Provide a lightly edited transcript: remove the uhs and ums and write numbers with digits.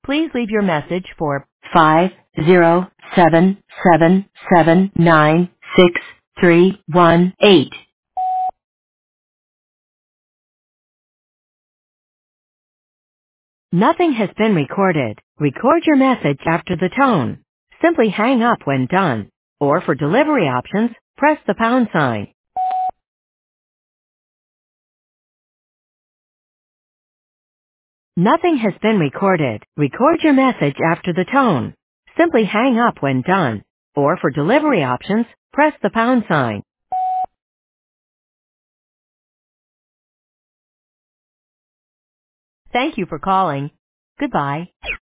Please leave your message for 50777963118. Nothing has been recorded. Record your message after the tone. Simply hang up when done. Or for delivery options, press the pound sign. Nothing has been recorded. Record your message after the tone. Simply hang up when done. Or for delivery options, press the pound sign. Thank you for calling. Goodbye.